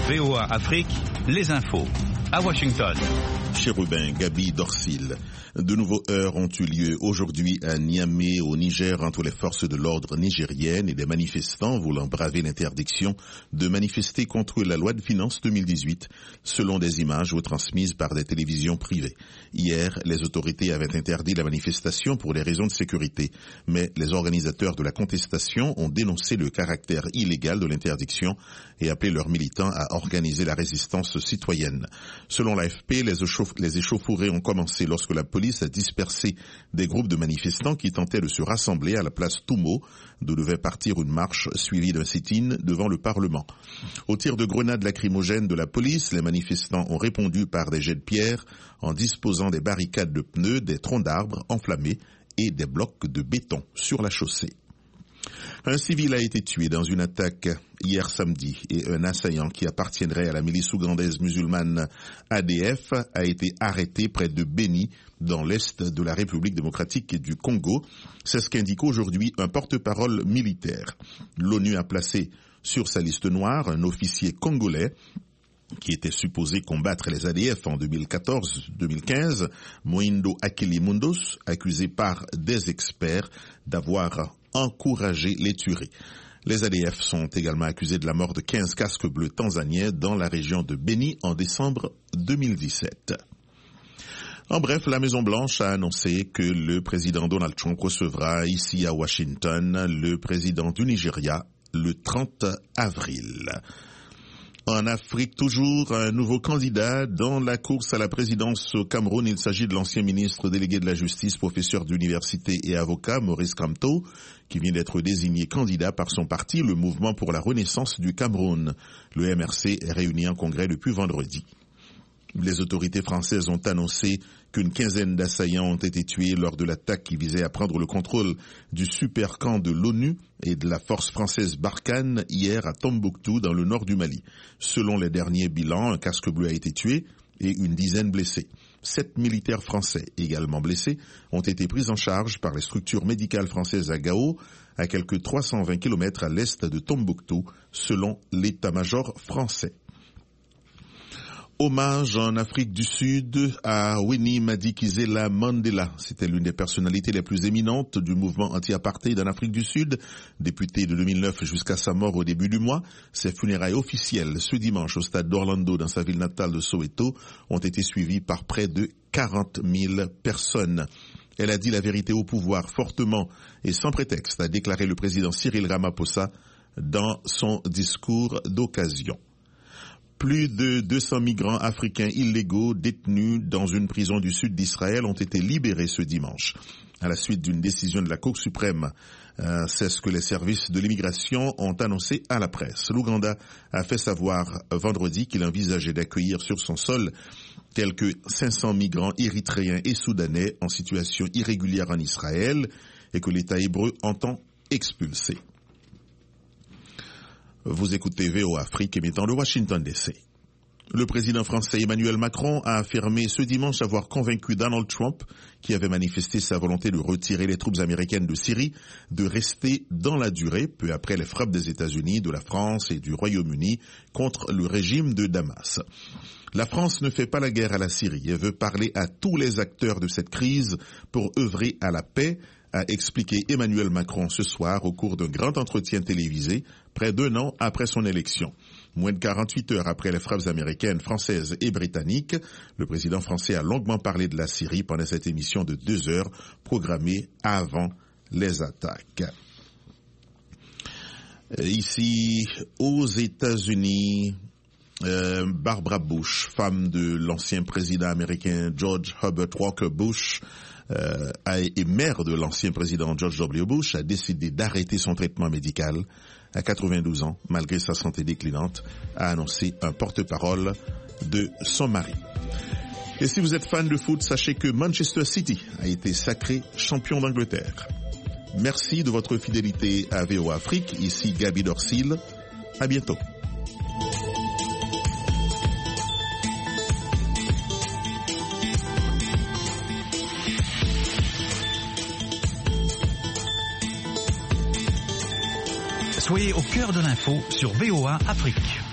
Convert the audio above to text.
VOA Afrique, les infos. À Washington. Chérubin, Gabi Dorsil. De nouveaux heurts ont eu lieu aujourd'hui à Niamey, au Niger, entre les forces de l'ordre nigériennes et des manifestants voulant braver l'interdiction de manifester contre la loi de finances 2018, selon des images retransmises par des télévisions privées. Hier, les autorités avaient interdit la manifestation pour des raisons de sécurité, mais les organisateurs de la contestation ont dénoncé le caractère illégal de l'interdiction et appelé leurs militants à organiser la résistance citoyenne. Selon l'AFP, les échauffourées ont commencé lorsque la police a dispersé des groupes de manifestants qui tentaient de se rassembler à la place Toumo, d'où devait partir une marche suivie d'un sit-in devant le Parlement. Au tir de grenades lacrymogènes de la police, les manifestants ont répondu par des jets de pierre en disposant des barricades de pneus, des troncs d'arbres enflammés et des blocs de béton sur la chaussée. Un civil a été tué dans une attaque hier samedi et un assaillant qui appartiendrait à la milice ougandaise musulmane ADF a été arrêté près de Beni, dans l'est de la République démocratique du Congo. C'est ce qu'indique aujourd'hui un porte-parole militaire. L'ONU a placé sur sa liste noire un officier congolais qui était supposé combattre les ADF en 2014-2015, Moindo Akilimundos, accusé par des experts d'avoir encouragé les tueries. Les ADF sont également accusés de la mort de 15 casques bleus tanzaniens dans la région de Beni en décembre 2017. En bref, la Maison-Blanche a annoncé que le président Donald Trump recevra ici à Washington le président du Nigeria le 30 avril. En Afrique, toujours un nouveau candidat dans la course à la présidence au Cameroun. Il s'agit de l'ancien ministre délégué de la Justice, professeur d'université et avocat, Maurice Kamto, qui vient d'être désigné candidat par son parti, le Mouvement pour la Renaissance du Cameroun. Le MRC est réuni en congrès depuis vendredi. Les autorités françaises ont annoncé qu'une quinzaine d'assaillants ont été tués lors de l'attaque qui visait à prendre le contrôle du super camp de l'ONU et de la force française Barkhane hier à Tombouctou dans le nord du Mali. Selon les derniers bilans, un casque bleu a été tué et une dizaine blessés. 7 militaires français également blessés ont été pris en charge par les structures médicales françaises à Gao, à quelques 320 km à l'est de Tombouctou, selon l'état-major français. Hommage en Afrique du Sud à Winnie Madikizela Mandela. C'était l'une des personnalités les plus éminentes du mouvement anti-apartheid en Afrique du Sud, député de 2009 jusqu'à sa mort au début du mois. Ses funérailles officielles ce dimanche au stade d'Orlando dans sa ville natale de Soweto ont été suivies par près de 40 000 personnes. Elle a dit la vérité au pouvoir fortement et sans prétexte, a déclaré le président Cyril Ramaphosa dans son discours d'occasion. Plus de 200 migrants africains illégaux détenus dans une prison du sud d'Israël ont été libérés ce dimanche. À la suite d'une décision de la Cour suprême, c'est ce que les services de l'immigration ont annoncé à la presse. L'Ouganda a fait savoir vendredi qu'il envisageait d'accueillir sur son sol quelques 500 migrants érythréens et soudanais en situation irrégulière en Israël et que l'État hébreu entend expulser. Vous écoutez VOA Afrique émettant de Washington DC. Le président français Emmanuel Macron a affirmé ce dimanche avoir convaincu Donald Trump, qui avait manifesté sa volonté de retirer les troupes américaines de Syrie, de rester dans la durée, peu après les frappes des États-Unis, de la France et du Royaume-Uni contre le régime de Damas. La France ne fait pas la guerre à la Syrie et veut parler à tous les acteurs de cette crise pour œuvrer à la paix, a expliqué Emmanuel Macron ce soir au cours d'un grand entretien télévisé, près d'un an après son élection. Moins de 48 heures après les frappes américaines, françaises et britanniques, le président français a longuement parlé de la Syrie pendant cette émission de 2 heures programmée avant les attaques. Ici, aux États-Unis, Barbara Bush, femme de l'ancien président américain George Herbert Walker Bush, et mère de l'ancien président George W. Bush, a décidé d'arrêter son traitement médical à 92 ans, malgré sa santé déclinante, a annoncé un porte-parole de son mari. Et si vous êtes fan de foot, sachez que Manchester City a été sacré champion d'Angleterre. Merci de votre fidélité à VOA Afrique. Ici Gabi Dorsil. À bientôt. Soyez au cœur de l'info sur VOA Afrique.